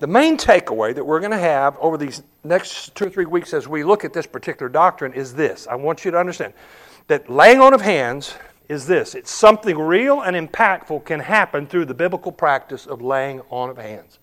the main takeaway that we're going to have over these next 2 or 3 weeks as we look at this particular doctrine is this. I want you to understand that laying on of hands is this. It's something real and impactful can happen through the biblical practice of laying on of hands.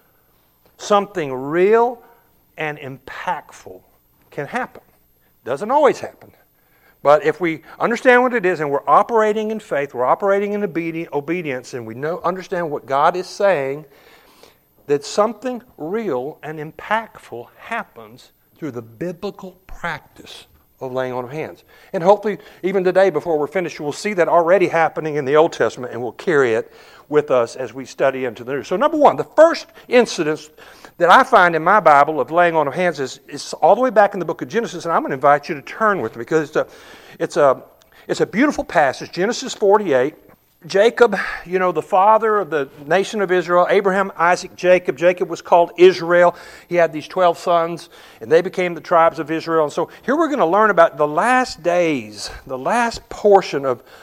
Something real and impactful can happen. Doesn't always happen. But if we understand what it is and we're operating in faith, we're operating in obedience, and we understand what God is saying, that something real and impactful happens through the biblical practice of laying on of hands. And hopefully, even today, before we're finished, we'll see that already happening in the Old Testament, and we'll carry it with us as we study into the New. So number one, the first incident that I find in my Bible of laying on of hands is all the way back in the book of Genesis, and I'm going to invite you to turn with me because it's a beautiful passage. Genesis 48. Jacob, the father of the nation of Israel, Abraham, Isaac, Jacob. Jacob was called Israel. He had these 12 sons, and they became the tribes of Israel. And so here we're going to learn about the last days, the last portion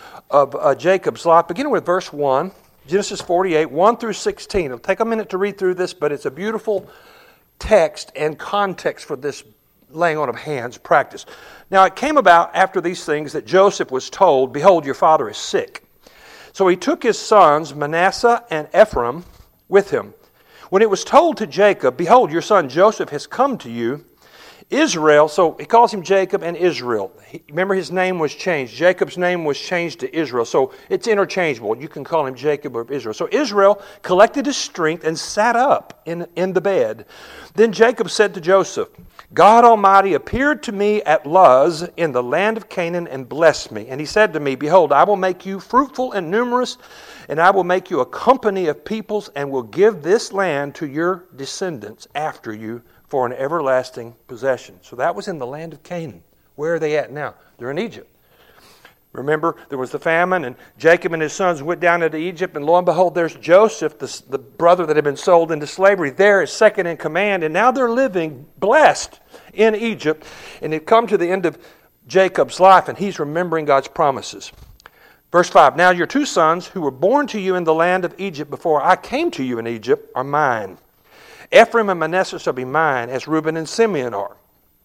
of Jacob's life, beginning with verse 1, Genesis 48, 1 through 16. It'll take a minute to read through this, but it's a beautiful text and context for this laying on of hands practice. Now it came about after these things that Joseph was told, "Behold, your father is sick." So he took his sons, Manasseh and Ephraim, with him. When it was told to Jacob, "Behold, your son Joseph has come to you," Israel, so he calls him Jacob and Israel. Remember, his name was changed. Jacob's name was changed to Israel, so it's interchangeable. You can call him Jacob or Israel. So Israel collected his strength and sat up in the bed. Then Jacob said to Joseph, "God Almighty appeared to me at Luz in the land of Canaan and blessed me. And he said to me, Behold, I will make you fruitful and numerous, and I will make you a company of peoples, and will give this land to your descendants after you for an everlasting possession." So that was in the land of Canaan. Where are they at now? They're in Egypt. Remember, there was the famine, and Jacob and his sons went down into Egypt, and lo and behold, there's Joseph, the brother that had been sold into slavery. There is second in command, and now they're living blessed in Egypt. And they've come to the end of Jacob's life, and he's remembering God's promises. Verse 5, "Now your 2 sons, who were born to you in the land of Egypt before I came to you in Egypt, are mine. Ephraim and Manasseh shall be mine, as Reuben and Simeon are."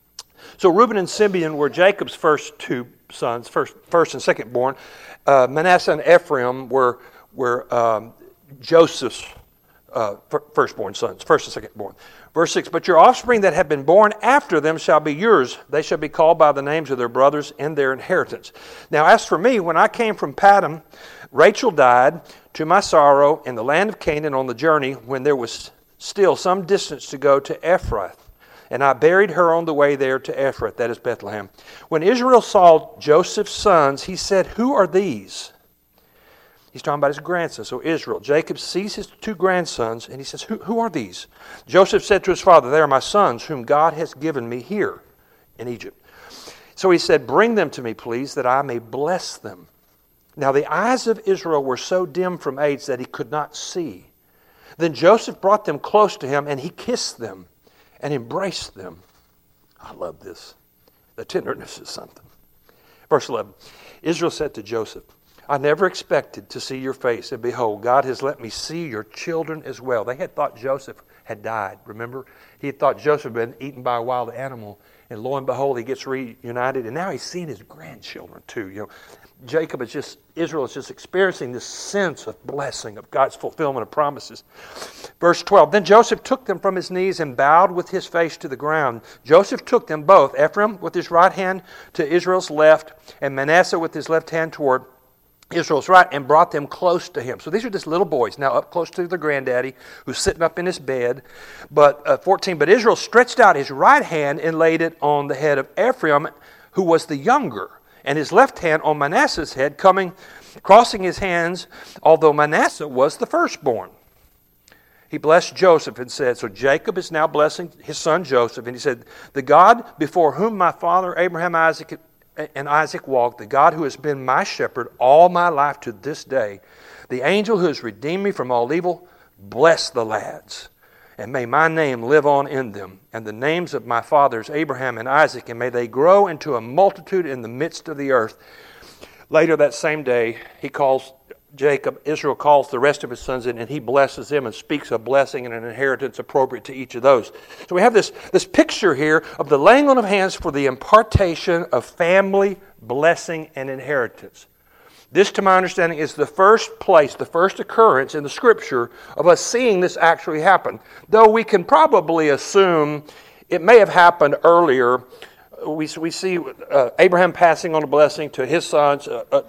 So Reuben and Simeon were Jacob's first 2 sons, first and second born. Manasseh and Ephraim were Joseph's firstborn sons, first and second born. Verse 6, "But your offspring that have been born after them shall be yours. They shall be called by the names of their brothers and their inheritance. Now as for me, when I came from Paddan, Rachel died to my sorrow in the land of Canaan on the journey when there was still some distance to go to Ephrath. And I buried her on the way there to Ephrath," that is Bethlehem. "When Israel saw Joseph's sons, he said, 'Who are these?'" He's talking about his grandson, so Israel. Jacob sees his 2 grandsons, and he says, Who are these?" Joseph said to his father, "They are my sons, whom God has given me here in Egypt." So he said, "Bring them to me, please, that I may bless them." Now the eyes of Israel were so dim from age that he could not see. Then Joseph brought them close to him, and he kissed them and embraced them. I love this. The tenderness is something. Verse 11, "Israel said to Joseph, I never expected to see your face, and behold, God has let me see your children as well." They had thought Joseph had died, remember? He had thought Joseph had been eaten by a wild animal, and lo and behold, he gets reunited, and now he's seeing his grandchildren too. Israel is just experiencing this sense of blessing, of God's fulfillment of promises. Verse 12, "Then Joseph took them from his knees and bowed with his face to the ground. Joseph took them both, Ephraim with his right hand to Israel's left, and Manasseh with his left hand toward Israel's right, and brought them close to him." So these are just little boys, now up close to their granddaddy, who's sitting up in his bed. But 14, "But Israel stretched out his right hand and laid it on the head of Ephraim, who was the younger, and his left hand on Manasseh's head, crossing his hands, although Manasseh was the firstborn. He blessed Joseph and said," so Jacob is now blessing his son Joseph, and he said, "The God before whom my father Abraham and Isaac walked, the God who has been my shepherd all my life to this day, the angel who has redeemed me from all evil, bless the lads, and may my name live on in them, and the names of my fathers Abraham and Isaac, and may they grow into a multitude in the midst of the earth." Later that same day, he calls Jacob, Israel calls the rest of his sons in, and he blesses them and speaks a blessing and an inheritance appropriate to each of those. So we have this picture here of the laying on of hands for the impartation of family, blessing, and inheritance. This, to my understanding, is the first place, the first occurrence in the Scripture of us seeing this actually happen. Though we can probably assume it may have happened earlier. We see Abraham passing on a blessing to his sons,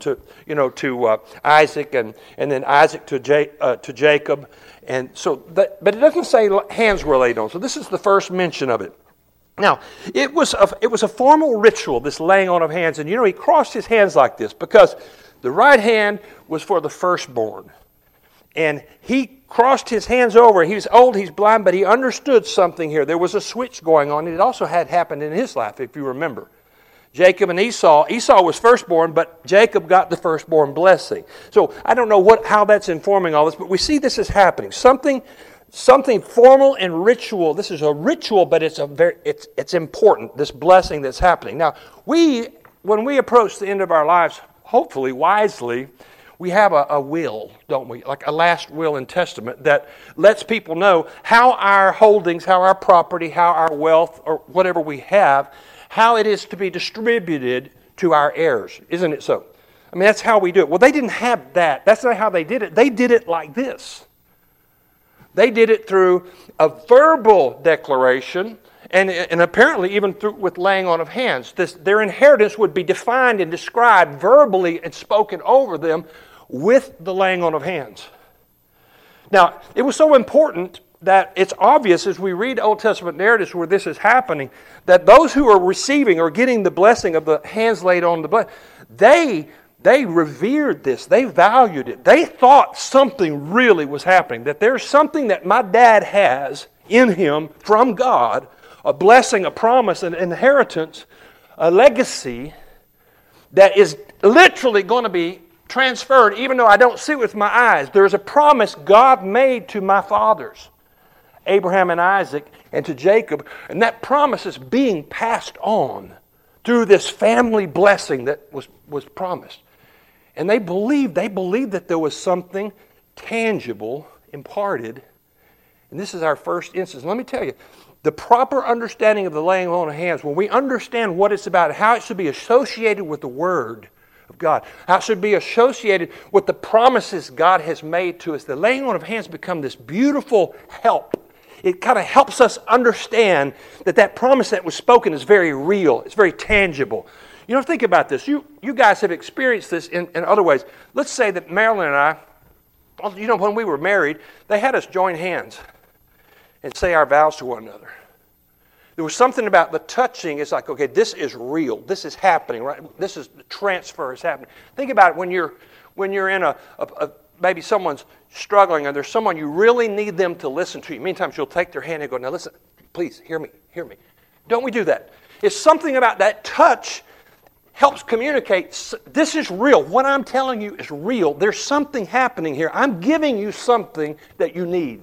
to Isaac, and then Isaac to Jacob, and so. But it doesn't say hands were laid on. So this is the first mention of it. Now it was a formal ritual, this laying on of hands, and he crossed his hands like this because the right hand was for the firstborn, and he crossed his hands over. He's old, he's blind, but he understood something here. There was a switch going on. It also had happened in his life, if you remember. Jacob and Esau. Esau was firstborn, but Jacob got the firstborn blessing. So I don't know how that's informing all this, but we see this is happening. Something formal and ritual. This is a ritual, but it's important, this blessing that's happening. Now, when we approach the end of our lives, hopefully wisely, we have a will, don't we? Like a last will and testament that lets people know how our holdings, how our property, how our wealth, or whatever we have, how it is to be distributed to our heirs. Isn't it so? I mean, that's how we do it. Well, they didn't have that. That's not how they did it. They did it like this. They did it through a verbal declaration, and apparently even with laying on of hands. Their inheritance would be defined and described verbally and spoken over them with the laying on of hands. Now, it was so important that it's obvious as we read Old Testament narratives where this is happening, that those who are receiving or getting the blessing of the hands laid on the blood, they revered this. They valued it. They thought something really was happening, that there's something that my dad has in him from God, a blessing, a promise, an inheritance, a legacy that is literally going to be transferred, even though I don't see it with my eyes. There's a promise God made to my fathers, Abraham and Isaac, and to Jacob, and that promise is being passed on through this family blessing that was promised. And they believed that there was something tangible imparted. And this is our first instance. Let me tell you, the proper understanding of the laying on of hands, when we understand what it's about, how it should be associated with the Word of God, how it should be associated with the promises God has made to us, the laying on of hands become this beautiful help. It kind of helps us understand that promise that was spoken is very real. It's very tangible. Think about this. You guys have experienced this in other ways. Let's say that Marilyn and I, when we were married, they had us join hands and say our vows to one another. There was something about the touching. It's like, okay, this is real. This is happening, right? This is the transfer is happening. Think about it when you're in maybe someone's struggling and there's someone you really need them to listen to you. Many times you'll take their hand and go, now listen, please, hear me. Don't we do that? It's something about that touch helps communicate, this is real. What I'm telling you is real. There's something happening here. I'm giving you something that you need.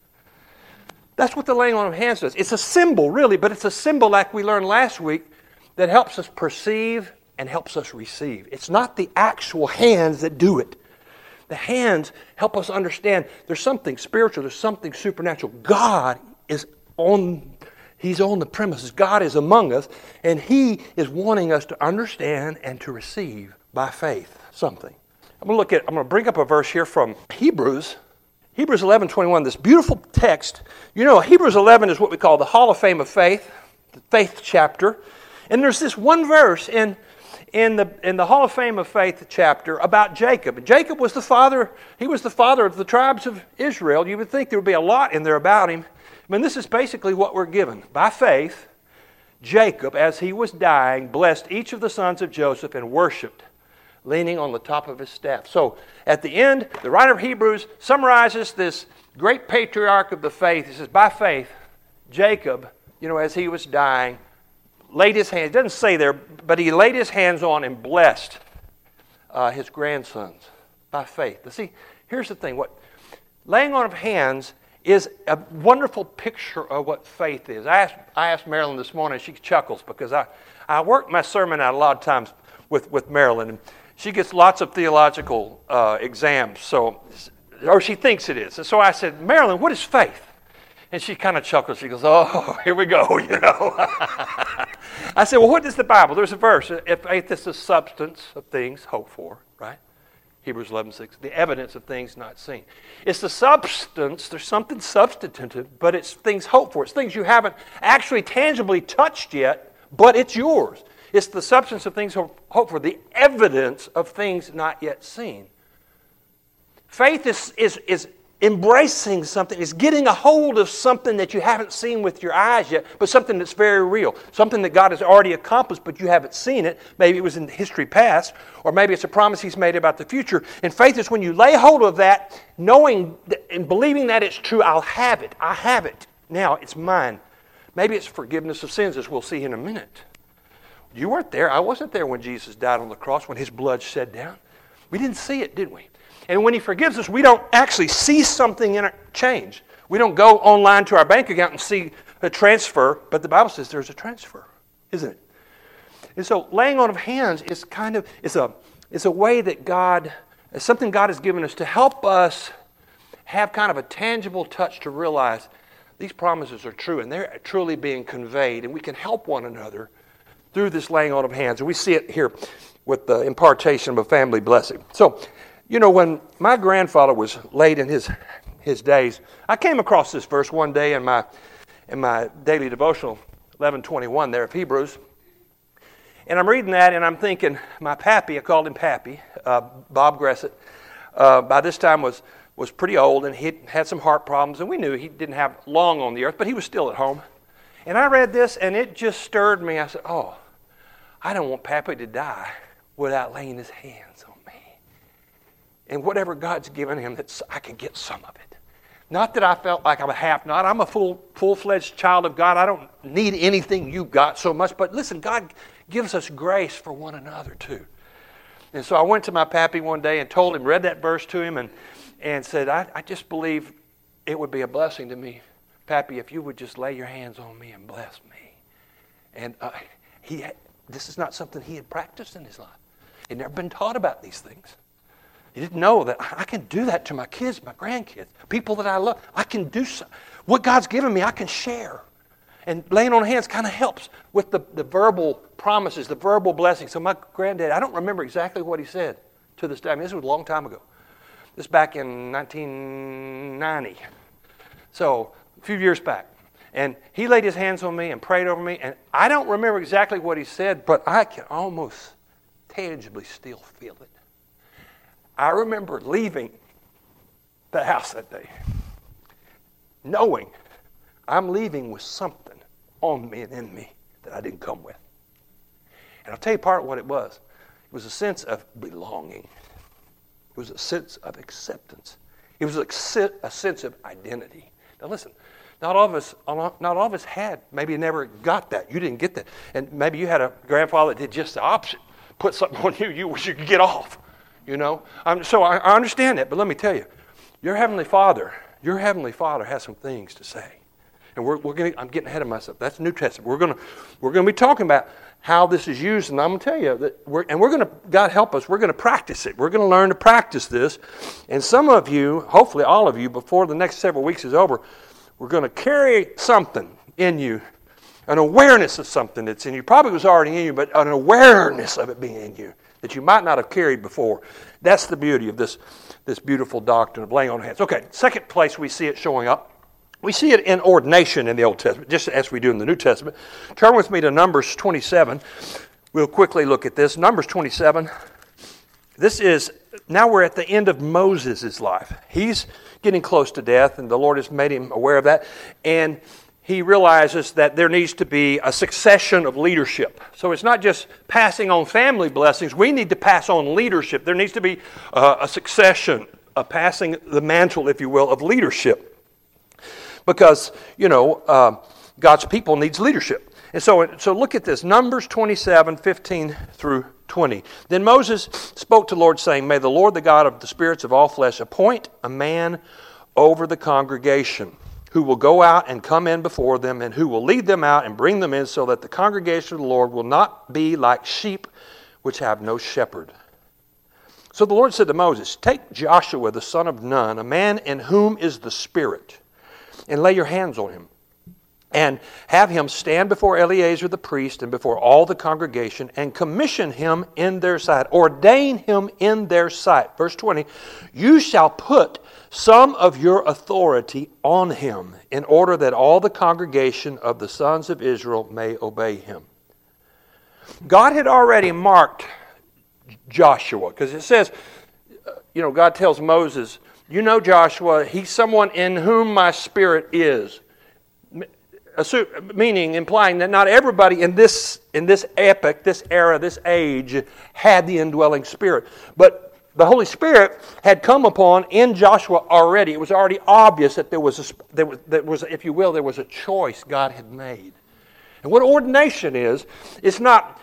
That's what the laying on of hands does. It's a symbol, really, but it's a symbol like we learned last week that helps us perceive and helps us receive. It's not the actual hands that do it. The hands help us understand there's something spiritual, there's something supernatural. God is He's on the premises. God is among us, and He is wanting us to understand and to receive by faith something. I'm going to bring up a verse here from Hebrews 11:21, this beautiful text. Hebrews 11 is what we call the Hall of Fame of Faith, the faith chapter. And there's this one verse in the Hall of Fame of Faith chapter about Jacob. Jacob was the father of the tribes of Israel. You would think there would be a lot in there about him. This is basically what we're given. By faith, Jacob, as he was dying, blessed each of the sons of Joseph and worshipped, leaning on the top of his staff. So at the end, the writer of Hebrews summarizes this great patriarch of the faith. He says, by faith, Jacob, as he was dying, laid his hands, it doesn't say there, but he laid his hands on and blessed his grandsons by faith. But see, here's the thing. What laying on of hands is a wonderful picture of what faith is. I asked Marilyn this morning, she chuckles because I work my sermon out a lot of times with Marilyn. And she gets lots of theological exams, or she thinks it is. And so I said, Marilyn, what is faith? And she kind of chuckles. She goes, oh, here we go, I said, well, what is the Bible? There's a verse. If faith is the substance of things hoped for, right? Hebrews 11:6, the evidence of things not seen. It's the substance. There's something substantive, but it's things hoped for. It's things you haven't actually tangibly touched yet, but it's yours. It's the substance of things hoped for, the evidence of things not yet seen. Faith is embracing something, is getting a hold of something that you haven't seen with your eyes yet, but something that's very real, something that God has already accomplished, but you haven't seen it. Maybe it was in history past, or maybe it's a promise He's made about the future. And faith is when you lay hold of that, knowing and believing that it's true. I'll have it. I have it. Now it's mine. Maybe it's forgiveness of sins, as we'll see in a minute. You weren't there. I wasn't there when Jesus died on the cross, when His blood shed down. We didn't see it, did we? And when He forgives us, we don't actually see something in it change. We don't go online to our bank account and see a transfer, but the Bible says there's a transfer, isn't it? And so laying on of hands is a way that it's something God has given us to help us have kind of a tangible touch to realize these promises are true and they're truly being conveyed, and we can help one another through this laying on of hands. And we see it here with the impartation of a family blessing. So, when my grandfather was late in his days, I came across this verse one day in my daily devotional, 11:21 there of Hebrews. And I'm reading that and I'm thinking, my pappy, I called him Pappy, Bob Gressett, by this time was pretty old, and he had some heart problems, and we knew he didn't have long on the earth, but he was still at home. And I read this and it just stirred me. I said, oh, I don't want Pappy to die without laying his hands on me. And whatever God's given him, I can get some of it. Not that I felt like I'm a half-not. I'm a full-fledged child of God. I don't need anything you got so much. But listen, God gives us grace for one another too. And so I went to my pappy one day and told him, read that verse to him, and said, I just believe it would be a blessing to me, Pappy, if you would just lay your hands on me and bless me. And this is not something he had practiced in his life. He'd never been taught about these things. He didn't know that I can do that to my kids, my grandkids, people that I love. I can do so. What God's given me, I can share. And laying on hands kind of helps with the verbal promises, the verbal blessings. So my granddad, I don't remember exactly what he said to this day. I mean, this was a long time ago. This back in 1990. So a few years back. And he laid his hands on me and prayed over me. And I don't remember exactly what he said, but I can almost tangibly still feel it. I remember leaving the house that day, knowing I'm leaving with something on me and in me that I didn't come with. And I'll tell you part of what it was. It was a sense of belonging. It was a sense of acceptance. It was a sense of identity. Now listen, not all of us had, maybe never got that. You didn't get that. And maybe you had a grandfather that did just the opposite. Put something on you wish you could get off. So I understand that, but let me tell you, your Heavenly Father has some things to say. And I'm getting ahead of myself. That's the New Testament. We're going to be talking about how this is used, and I'm going to tell you that God help us, we're going to practice it. We're going to learn to practice this. And some of you, hopefully all of you, before the next several weeks is over, we're going to carry something in you, an awareness of something that's in you. Probably was already in you, but an awareness of it being in you that you might not have carried before. That's the beauty of this beautiful doctrine of laying on hands. Okay, second place we see it showing up. We see it in ordination in the Old Testament, just as we do in the New Testament. Turn with me to Numbers 27. We'll quickly look at this. Numbers 27. Now we're at the end of Moses' life. He's getting close to death, and the Lord has made him aware of that. And he realizes that there needs to be a succession of leadership. So it's not just passing on family blessings. We need to pass on leadership. There needs to be a succession, a passing the mantle, if you will, of leadership. Because, God's people needs leadership. And so look at this, Numbers 27, 15 through 20. Then Moses spoke to the Lord, saying, May the Lord, the God of the spirits of all flesh, appoint a man over the congregation, who will go out and come in before them, and who will lead them out and bring them in, so that the congregation of the Lord will not be like sheep which have no shepherd. So the Lord said to Moses, take Joshua the son of Nun, a man in whom is the Spirit, and lay your hands on him, and have him stand before Eleazar the priest and before all the congregation, and commission him in their sight, ordain him in their sight. Verse 20, you shall put some of your authority on him, in order that all the congregation of the sons of Israel may obey him. God had already marked Joshua, because it says, God tells Moses, Joshua, he's someone in whom my Spirit is. Meaning, implying that not everybody in this epoch, this era, this age, had the indwelling Spirit. But the Holy Spirit had come upon in Joshua already. It was already obvious that there was, if you will, there was a choice God had made. And what ordination is, it's not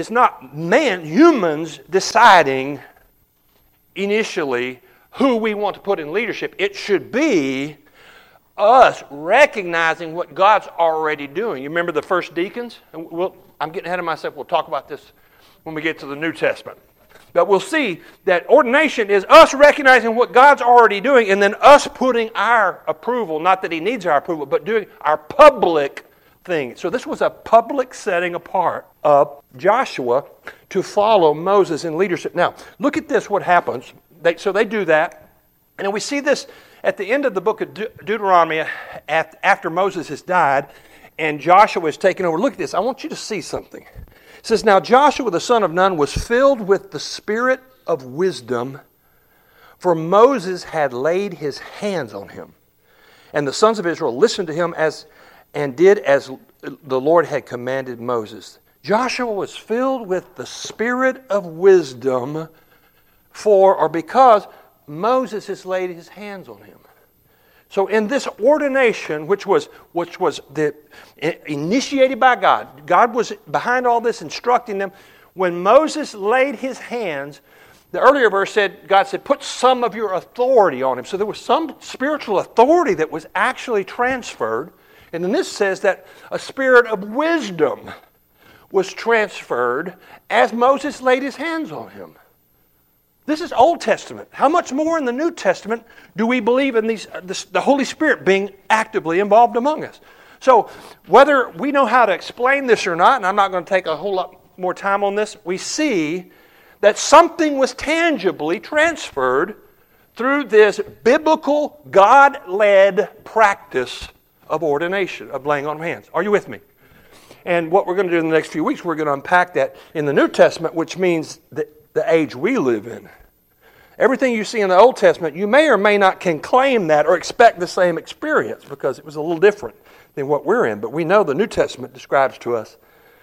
humans deciding initially who we want to put in leadership. It should be us recognizing what God's already doing. You remember the first deacons? I'm getting ahead of myself. We'll talk about this when we get to the New Testament. But we'll see that ordination is us recognizing what God's already doing and then us putting our approval, not that He needs our approval, but doing our public thing. So this was a public setting apart of Joshua to follow Moses in leadership. Now, look at this, what happens. So they do that. And then we see this at the end of the book of Deuteronomy after Moses has died and Joshua is taken over. Look at this. I want you to see something. It says, now Joshua the son of Nun was filled with the spirit of wisdom, for Moses had laid his hands on him. And the sons of Israel listened to him and did as the Lord had commanded Moses. Joshua was filled with the spirit of wisdom because Moses has laid his hands on him. So in this ordination, which was initiated by God, God was behind all this, instructing them. When Moses laid his hands, the earlier verse said, God said, put some of your authority on him. So there was some spiritual authority that was actually transferred. And then this says that a spirit of wisdom was transferred as Moses laid his hands on him. This is Old Testament. How much more in the New Testament do we believe in the Holy Spirit being actively involved among us? So whether we know how to explain this or not, and I'm not going to take a whole lot more time on this, we see that something was tangibly transferred through this biblical, God-led practice of ordination, of laying on of hands. Are you with me? And what we're going to do in the next few weeks, we're going to unpack that in the New Testament, which means that the age we live in. Everything you see in the Old Testament, you may or may not can claim that or expect the same experience because it was a little different than what we're in. But we know the New Testament describes to us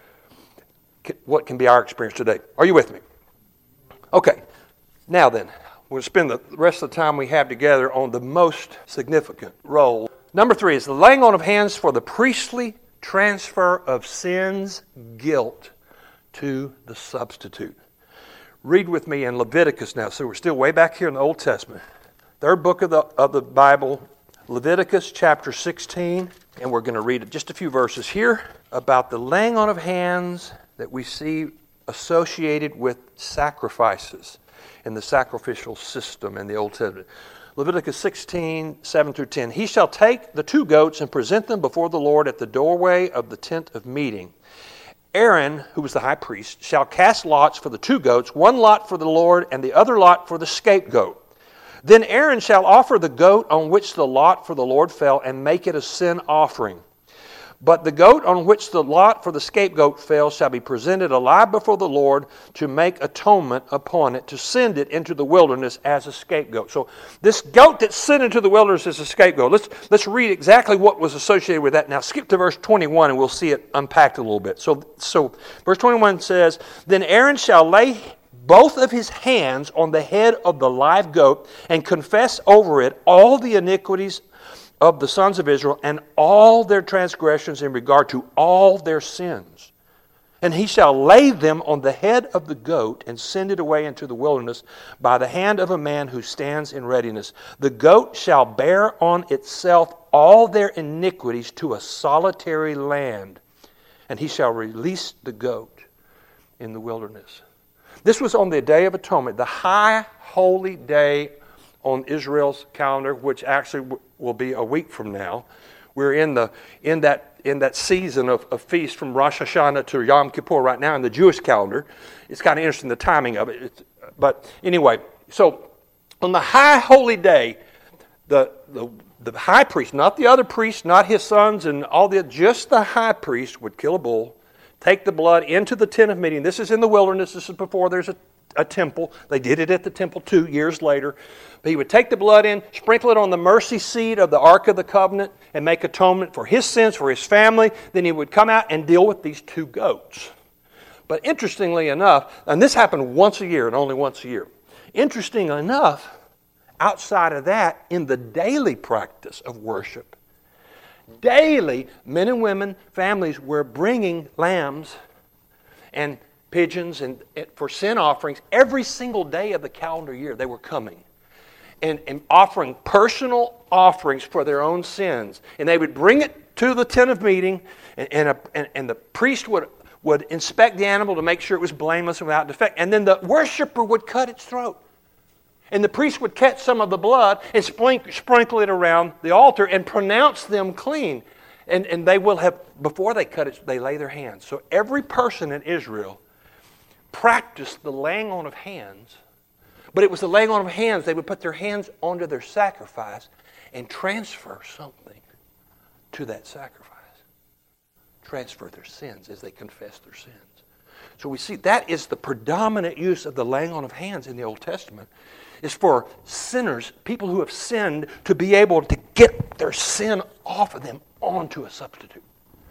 what can be our experience today. Are you with me? Okay. Now then, we'll spend the rest of the time we have together on the most significant role. Number 3 is the laying on of hands for the priestly transfer of sin's guilt to the substitute. Read with me in Leviticus now. So we're still way back here in the Old Testament. Third book of the Bible, Leviticus chapter 16. And we're going to read just a few verses here about the laying on of hands that we see associated with sacrifices in the sacrificial system in the Old Testament. Leviticus 16, 7 through 10. He shall take the 2 goats and present them before the Lord at the doorway of the tent of meeting. Aaron, who was the high priest, shall cast lots for the 2 goats, one lot for the Lord and the other lot for the scapegoat. Then Aaron shall offer the goat on which the lot for the Lord fell and make it a sin offering. But the goat on which the lot for the scapegoat fell shall be presented alive before the Lord to make atonement upon it, to send it into the wilderness as a scapegoat. So this goat that's sent into the wilderness is a scapegoat. Let's read exactly what was associated with that. Now skip to verse 21 and we'll see it unpacked a little bit. So verse 21 says, Then Aaron shall lay both of his hands on the head of the live goat and confess over it all the iniquities of the sons of Israel and all their transgressions in regard to all their sins. And he shall lay them on the head of the goat and send it away into the wilderness by the hand of a man who stands in readiness. The goat shall bear on itself all their iniquities to a solitary land, and he shall release the goat in the wilderness. This was on the Day of Atonement, the high holy day on Israel's calendar, which actually will be a week from now. We're in that season of feast from Rosh Hashanah to Yom Kippur right now in the Jewish calendar. It's kind of interesting, the timing of it. But anyway, so on the high holy day, the high priest, not the other priests, not his sons, and just the high priest would kill a bull, take the blood into the tent of meeting. This is in the wilderness. This is before there's a temple. They did it at the temple 2 years later. But he would take the blood in, sprinkle it on the mercy seat of the Ark of the Covenant, and make atonement for his sins, for his family. Then he would come out and deal with these 2 goats. But interestingly enough, and this happened once a year and only once a year. Interesting enough, outside of that, in the daily practice of worship, daily, men and women, families were bringing lambs and pigeons and for sin offerings every single day of the calendar year. They were coming and offering personal offerings for their own sins. And they would bring it to the tent of meeting, and the priest would inspect the animal to make sure it was blameless and without defect. And then the worshiper would cut its throat. And the priest would catch some of the blood and sprinkle it around the altar and pronounce them clean. And they will have, before they cut it, they lay their hands. So every person in Israel practiced the laying on of hands. But it was the laying on of hands. They would put their hands onto their sacrifice and transfer something to that sacrifice. Transfer their sins as they confess their sins. So we see that is the predominant use of the laying on of hands in the Old Testament, is for sinners, people who have sinned, to be able to get their sin off of them onto a substitute.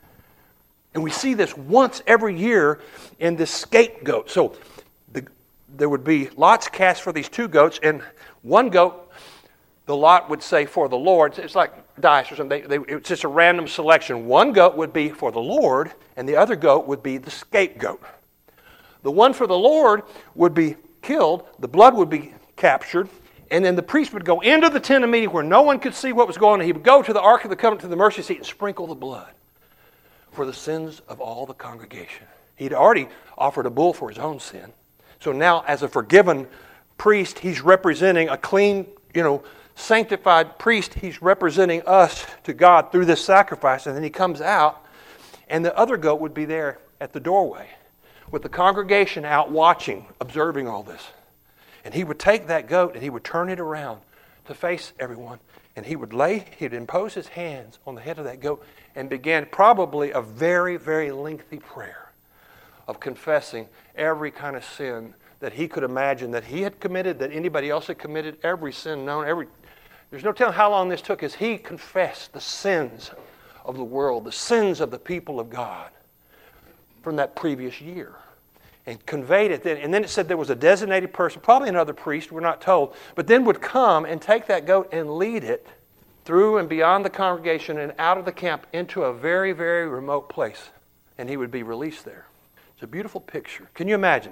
And we see this once every year in this scapegoat. So there would be lots cast for these 2 goats, and one goat, the lot would say for the Lord. It's like dice or something. It's just a random selection. One goat would be for the Lord, and the other goat would be the scapegoat. The one for the Lord would be killed, the blood would be captured, and then the priest would go into the tent of meeting where no one could see what was going on. He would go to the Ark of the Covenant, to the mercy seat, and sprinkle the blood for the sins of all the congregation. He'd already offered a bull for his own sin. So now, as a forgiven priest, he's representing a clean, sanctified priest. He's representing us to God through this sacrifice. And then he comes out, and the other goat would be there at the doorway with the congregation out watching, observing all this. And he would take that goat and he would turn it around to face everyone. And he'd impose his hands on the head of that goat and began probably a very, very lengthy prayer of confessing every kind of sin that he could imagine that he had committed, that anybody else had committed, every sin known. There's no telling how long this took as he confessed the sins of the world, the sins of the people of God from that previous year, and conveyed it then. And then it said there was a designated person, probably another priest, we're not told, but then would come and take that goat and lead it through and beyond the congregation and out of the camp into a very, very remote place. And he would be released there. It's a beautiful picture. Can you imagine?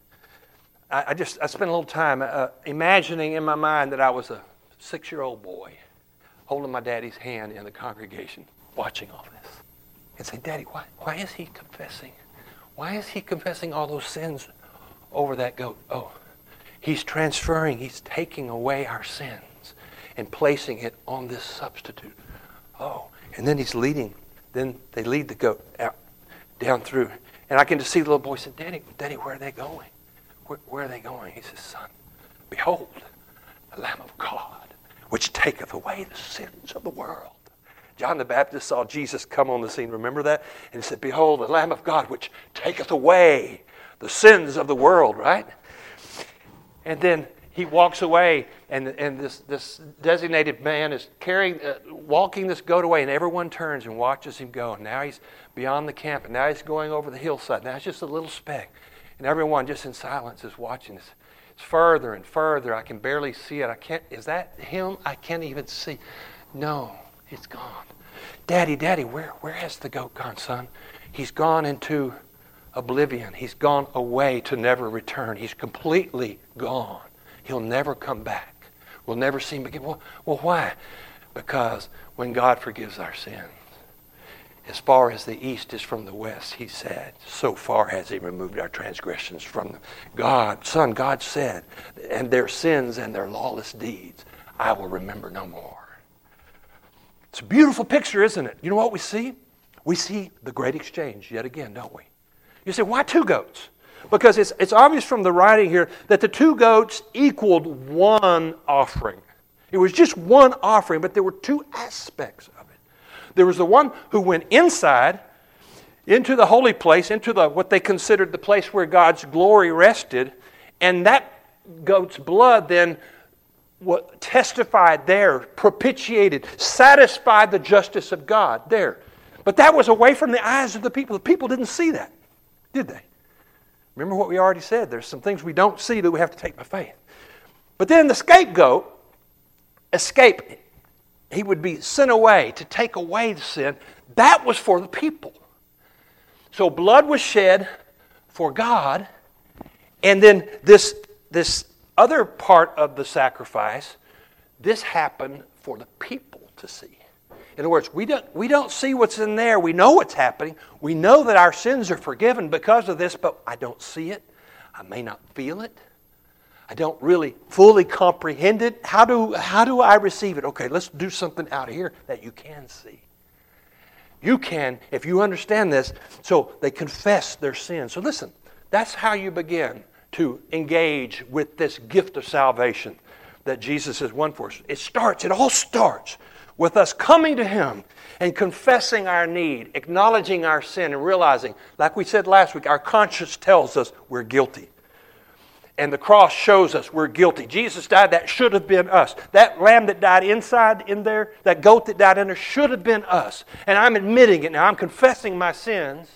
I spent a little time imagining in my mind that I was a 6-year-old boy holding my daddy's hand in the congregation, watching all this. And say, Daddy, why is he confessing? Why is he confessing all those sins over that goat? Oh, he's transferring, he's taking away our sins and placing it on this substitute. Oh, and then he's leading. Then they lead the goat out, down through. And I can just see the little boy say, Daddy, where are they going? Where are they going? He says, Son, behold, the Lamb of God, which taketh away the sins of the world. John the Baptist saw Jesus come on the scene. Remember that? And he said, behold, the Lamb of God, which taketh away the sins of the world, right? And then he walks away, and this designated man is walking this goat away, and everyone turns and watches him go. And now he's beyond the camp, and now he's going over the hillside. Now it's just a little speck. And everyone just in silence is watching this. It's further and further. I can barely see it. Is that him? I can't even see. No, it's gone. Daddy, where has the goat gone, son? He's gone into oblivion. He's gone away to never return. He's completely gone. He'll never come back. We'll never see him again. Well, why? Because when God forgives our sins As far as the east is from the west, he said, so far has he removed our transgressions from them. God said, and their sins and their lawless deeds I will remember no more. It's a beautiful picture, isn't it? You know what we see? We see the great exchange yet again, don't we? You say, why 2 goats? Because it's obvious from the writing here that the 2 goats equaled one offering. It was just one offering, but there were 2 aspects of it. There was the one who went inside into the holy place, into what they considered the place where God's glory rested, and that goat's blood then testified there, propitiated, satisfied the justice of God there. But that was away from the eyes of the people. The people didn't see that, did they? Remember what we already said. There's some things we don't see that we have to take by faith. But then the scapegoat escaped. He would be sent away to take away the sin. That was for the people. So blood was shed for God. And then this other part of the sacrifice, this happened for the people to see. In other words, we don't see what's in there. We know what's happening. We know that our sins are forgiven because of this, but I don't see it. I may not feel it. I don't really fully comprehend it. How do I receive it? Okay, let's do something out of here that you can see. You can, if you understand this. So they confess their sin. So listen, that's how you begin to engage with this gift of salvation that Jesus has won for us. It all starts with us coming to Him and confessing our need, acknowledging our sin, and realizing, like we said last week, our conscience tells us we're guilty. And the cross shows us we're guilty. Jesus died, that should have been us. That lamb that died inside in there, that goat that died in there, should have been us. And I'm admitting it now. I'm confessing my sins.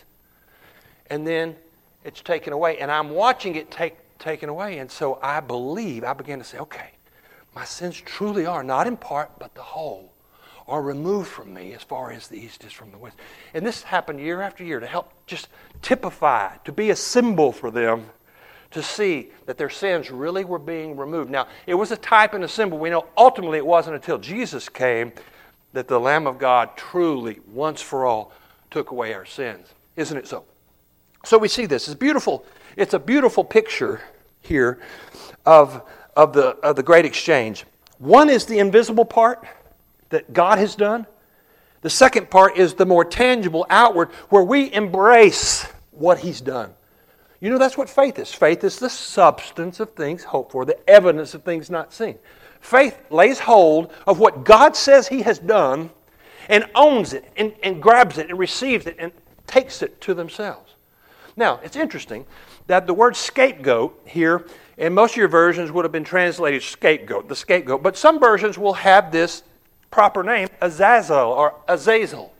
And then it's taken away. And I'm watching it taken away. And so I begin to say, okay, my sins truly are, not in part, but the whole, are removed from me as far as the east is from the west. And this happened year after year to help just typify, to be a symbol for them, to see that their sins really were being removed. Now, it was a type and a symbol. We know ultimately it wasn't until Jesus came that the Lamb of God truly, once for all, took away our sins. Isn't it so? So we see this. It's beautiful. It's a beautiful picture here of the great exchange. One is the invisible part that God has done. The second part is the more tangible, outward, where we embrace what He's done. You know, that's what faith is. Faith is the substance of things hoped for, the evidence of things not seen. Faith lays hold of what God says He has done and owns it and grabs it and receives it and takes it to themselves. Now, it's interesting that the word scapegoat here, in most of your versions would have been translated scapegoat, the scapegoat, but some versions will have this proper name, Azazel or Azazel.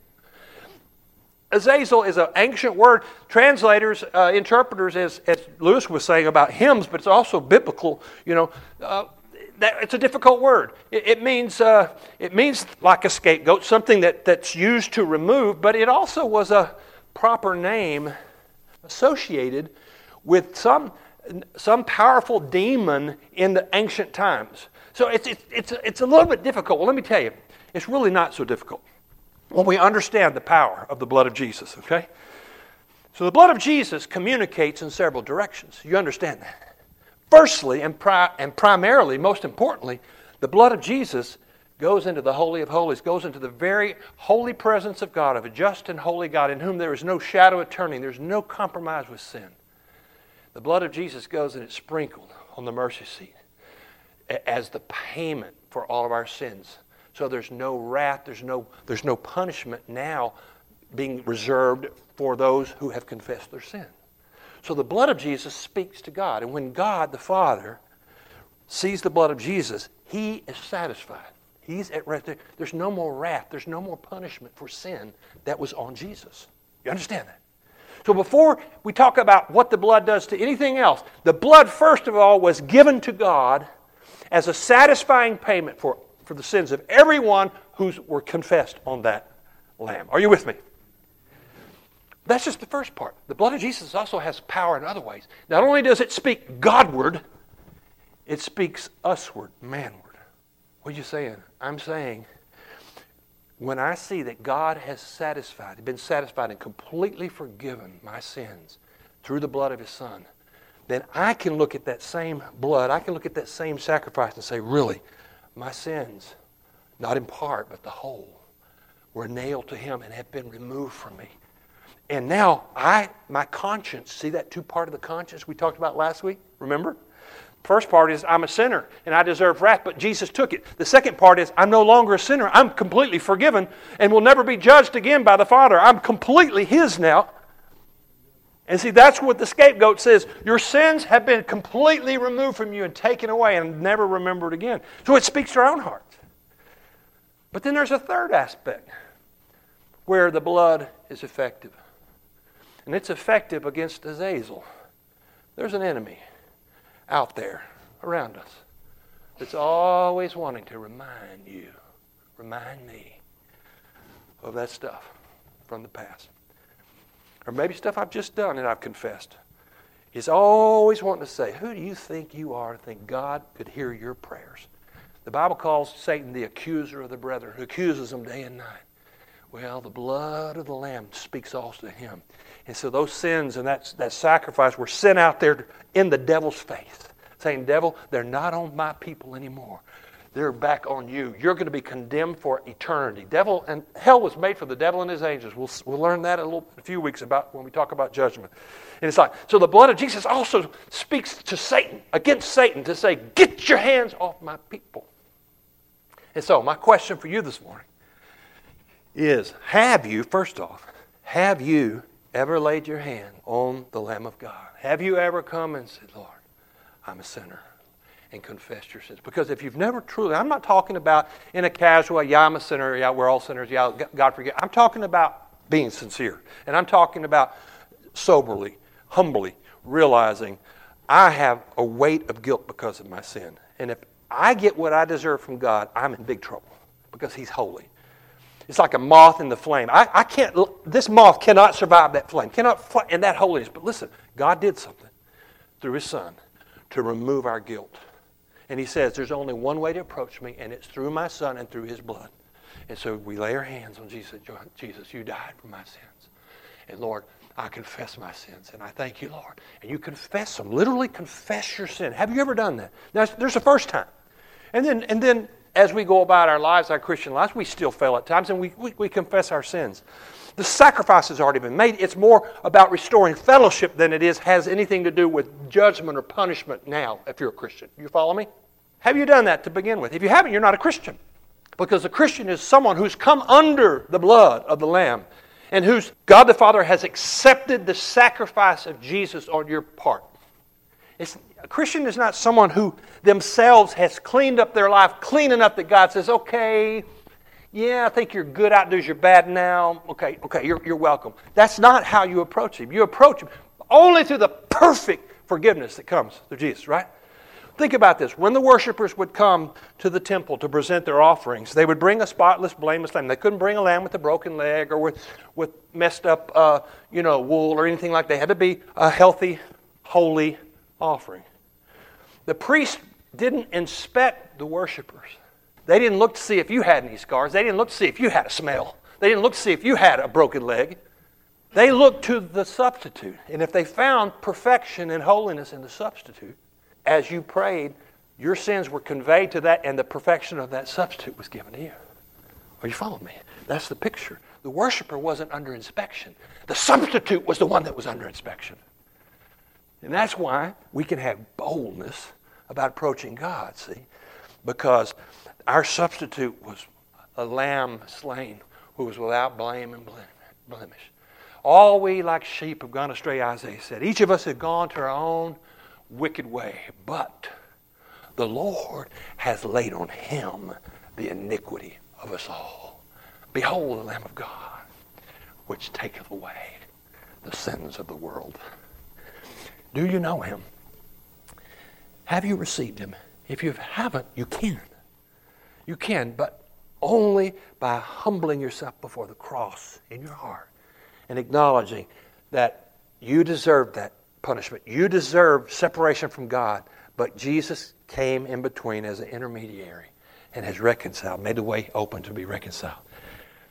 Azazel is an ancient word. Translators, interpreters, as Lewis was saying about hymns, but it's also biblical. It's a difficult word. It means like a scapegoat, something that's used to remove, but it also was a proper name associated with some powerful demon in the ancient times. So it's a little bit difficult. Well, let me tell you, it's really not so difficult when we understand the power of the blood of Jesus, okay? So the blood of Jesus communicates in several directions. You understand that? Firstly, and primarily, most importantly, the blood of Jesus goes into the Holy of Holies, goes into the very holy presence of God, of a just and holy God, in whom there is no shadow of turning, there's no compromise with sin. The blood of Jesus goes and it's sprinkled on the mercy seat as the payment for all of our sins. So there's no wrath, there's no punishment now being reserved for those who have confessed their sin. So the blood of Jesus speaks to God. And when God the Father sees the blood of Jesus, He is satisfied. He's at rest. There's no more wrath. There's no more punishment for sin that was on Jesus. You understand that? So before we talk about what the blood does to anything else, the blood, first of all, was given to God as a satisfying payment for the sins of everyone who were confessed on that lamb. Are you with me? That's just the first part. The blood of Jesus also has power in other ways. Not only does it speak Godward, it speaks usward, manward. What are you saying? I'm saying when I see that God has been satisfied and completely forgiven my sins through the blood of His Son, then I can look at that same blood, I can look at that same sacrifice and say, really, my sins, not in part, but the whole, were nailed to Him and have been removed from me. And now my conscience, see that two-part of the conscience we talked about last week? Remember? First part is I'm a sinner and I deserve wrath, but Jesus took it. The second part is I'm no longer a sinner. I'm completely forgiven and will never be judged again by the Father. I'm completely His now. And see, that's what the scapegoat says. Your sins have been completely removed from you and taken away and never remembered again. So it speaks to our own hearts. But then there's a third aspect where the blood is effective. And it's effective against Azazel. There's an enemy out there around us that's always wanting to remind me of that stuff from the past. Or maybe stuff I've just done and I've confessed. He's always wanting to say, who do you think you are to think God could hear your prayers? The Bible calls Satan the accuser of the brethren, who accuses them day and night. Well, the blood of the Lamb speaks also to him. And so those sins and that sacrifice were sent out there in the devil's face, saying, devil, they're not on my people anymore. They're back on you. You're going to be condemned for eternity. Devil and hell was made for the devil and his angels. We'll learn that a few weeks about when we talk about judgment. And it's like, so the blood of Jesus also speaks to Satan, against Satan, to say, get your hands off my people. And so my question for you this morning is, have you ever laid your hand on the Lamb of God? Have you ever come and said, Lord, I'm a sinner, and confessed your sins? Because if you've never truly, I'm not talking about in a casual, yeah, I'm a sinner, yeah, we're all sinners, yeah, God forgive. I'm talking about being sincere. And I'm talking about soberly, humbly realizing I have a weight of guilt because of my sin. And if I get what I deserve from God, I'm in big trouble because He's holy. It's like a moth in the flame. I can't. This moth cannot survive that flame, cannot fly in that holiness. But listen, God did something through His Son to remove our guilt. And He says there's only one way to approach me, and it's through my Son and through His blood. And so we lay our hands on Jesus. Jesus, you died for my sins. And Lord, I confess my sins, and I thank you, Lord. And you confess them. Literally confess your sin. Have you ever done that? Now, there's a first time. And then as we go about our lives, our Christian lives, we still fail at times, and we confess our sins. The sacrifice has already been made. It's more about restoring fellowship than it has anything to do with judgment or punishment now, if you're a Christian. You follow me? Have you done that to begin with? If you haven't, you're not a Christian. Because a Christian is someone who's come under the blood of the Lamb and whose God the Father has accepted the sacrifice of Jesus on your part. A Christian is not someone who themselves has cleaned up their life clean enough that God says, okay, yeah, I think your good outdoes your bad now. Okay, you're welcome. That's not how you approach Him. You approach Him only through the perfect forgiveness that comes through Jesus, right? Think about this. When the worshipers would come to the temple to present their offerings, they would bring a spotless, blameless lamb. They couldn't bring a lamb with a broken leg or with messed up wool or anything like that. They had to be a healthy, holy offering. The priest didn't inspect the worshipers. They didn't look to see if you had any scars. They didn't look to see if you had a smell. They didn't look to see if you had a broken leg. They looked to the substitute. And if they found perfection and holiness in the substitute, as you prayed, your sins were conveyed to that and the perfection of that substitute was given to you. Are you following me? That's the picture. The worshiper wasn't under inspection. The substitute was the one that was under inspection. And that's why we can have boldness about approaching God, see? Because our substitute was a lamb slain who was without blame and blemish. All we like sheep have gone astray, Isaiah said. Each of us have gone to our own wicked way, but the Lord has laid on Him the iniquity of us all. Behold the Lamb of God, which taketh away the sins of the world. Do you know Him? Have you received Him? If you haven't, you can. You can, but only by humbling yourself before the cross in your heart and acknowledging that you deserve that punishment. You deserve separation from God, but Jesus came in between as an intermediary and has reconciled, made the way open to be reconciled.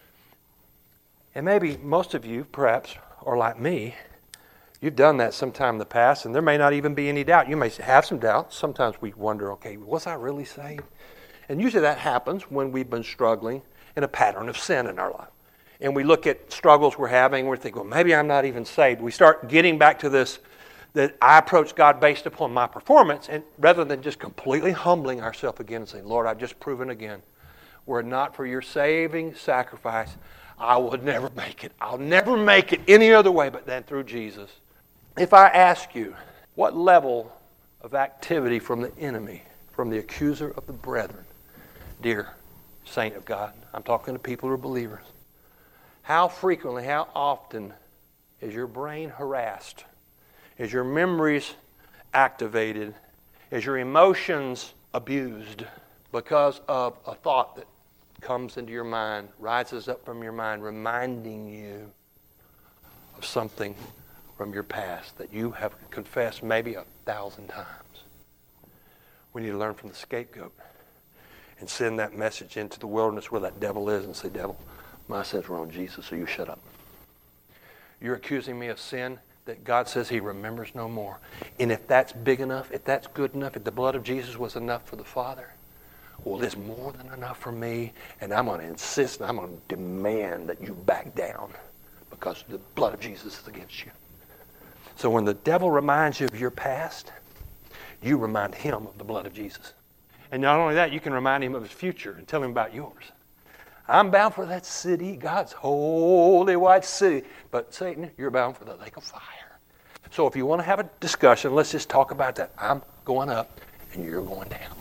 And maybe most of you, perhaps, are like me. You've done that sometime in the past, and there may not even be any doubt. You may have some doubts. Sometimes we wonder, okay, was I really saved? And usually that happens when we've been struggling in a pattern of sin in our life. And we look at struggles we're having, and we're thinking, well, maybe I'm not even saved. We start getting back to this, that I approach God based upon my performance, and rather than just completely humbling ourselves again and saying, Lord, I've just proven again, were it not for your saving sacrifice, I would never make it. I'll never make it any other way but than through Jesus. If I ask you, what level of activity from the enemy, from the accuser of the brethren, dear saint of God, I'm talking to people who are believers, how frequently, how often is your brain harassed? Is your memories activated? Is your emotions abused because of a thought that comes into your mind, rises up from your mind, reminding you of something from your past that you have confessed maybe 1,000 times? We need to learn from the scapegoat and send that message into the wilderness where that devil is and say, devil, my sins were on Jesus, so you shut up. You're accusing me of sin that God says he remembers no more. And if that's big enough, if that's good enough, if the blood of Jesus was enough for the Father, well, it's more than enough for me, and I'm going to insist, I'm going to demand that you back down because the blood of Jesus is against you. So when the devil reminds you of your past, you remind him of the blood of Jesus. And not only that, you can remind him of his future and tell him about yours. I'm bound for that city, God's holy white city. But Satan, you're bound for the lake of fire. So if you want to have a discussion, let's just talk about that. I'm going up and you're going down.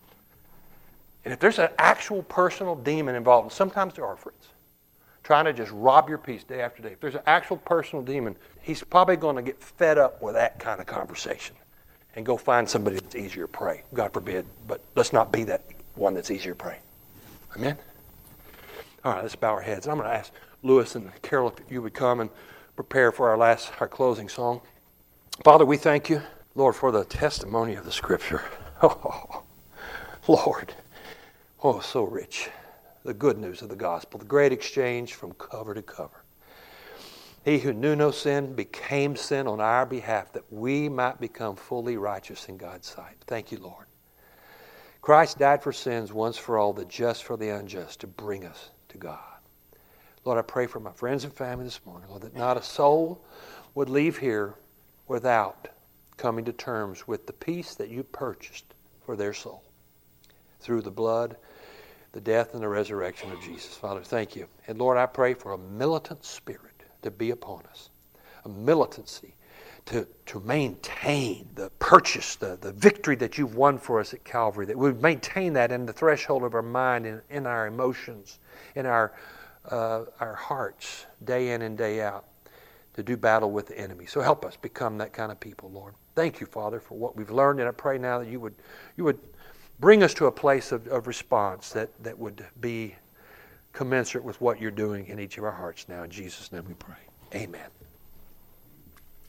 And if there's an actual personal demon involved, and sometimes there are, friends, trying to just rob your peace day after day, if there's an actual personal demon, he's probably going to get fed up with that kind of conversation and go find somebody that's easier to pray. God forbid, but let's not be that one that's easier to pray. Amen? All right, let's bow our heads. I'm going to ask Lewis and Carol if you would come and prepare for our closing song. Father, we thank you, Lord, for the testimony of the Scripture. Oh, Lord, oh, so rich. The good news of the gospel, the great exchange from cover to cover. He who knew no sin became sin on our behalf that we might become fully righteous in God's sight. Thank you, Lord. Christ died for sins once for all, the just for the unjust, to bring us to God. Lord, I pray for my friends and family this morning, Lord, that not a soul would leave here without coming to terms with the peace that you purchased for their soul through the blood, the death, and the resurrection of Jesus. Father, thank you. And Lord, I pray for a militant spirit to be upon us, a militancy to maintain the purchase, the victory that you've won for us at Calvary, that we maintain that in the threshold of our mind, in our emotions, in our hearts, day in and day out, to do battle with the enemy. So help us become that kind of people, Lord. Thank you, Father, for what we've learned, and I pray now that you would bring us to a place of response that would be commensurate with what you're doing in each of our hearts now. In Jesus' name we pray. Amen.